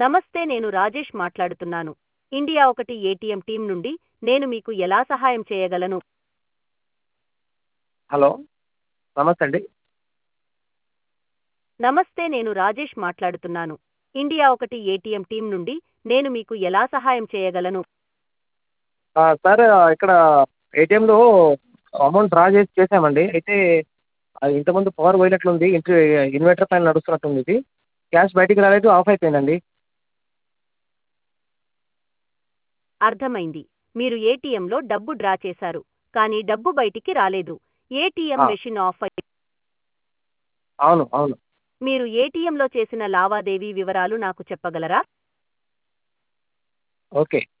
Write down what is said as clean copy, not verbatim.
నమస్తే, నేను రాజేష్ మాట్లాడుతున్నాను. ఇండియా ఒకటి ఏటీఎం టీం నుండి. నేను మీకు ఎలా సహాయం చేయగలను? హలో! నమస్తే అండి. నమస్తే, నేను రాజేష్ మాట్లాడుతున్నాను. ఇండియా ఒకటి ఏటీఎం టీం నుండి. నేను మీకు ఎలా సహాయం చేయగలను? సార్, ఇక్కడ ఏటీఎంలో అమౌంట్ డ్రా చేసామండి. అయితే అది ఇంతకుముందు పవర్ పోయినట్లుంది. ఇన్వర్టర్ పైన నడుస్తున్నట్టుంది ఇది. క్యాష్ బయటికి రాలేదు, ఆఫ్ అయిపోయిందండి. అర్థమైంది. మీరు ఏటీఎంలో డబ్బు డ్రా చేశారు, కానీ డబ్బు బయటికి రాలేదు. ఏటీఎం ఆ, మెషిన్ ఆఫ్ అయి. అవును, అవును. మీరు ఏటీఎంలో చేసిన లావాదేవీ వివరాలు నాకు చెప్పగలరా? ఓకే.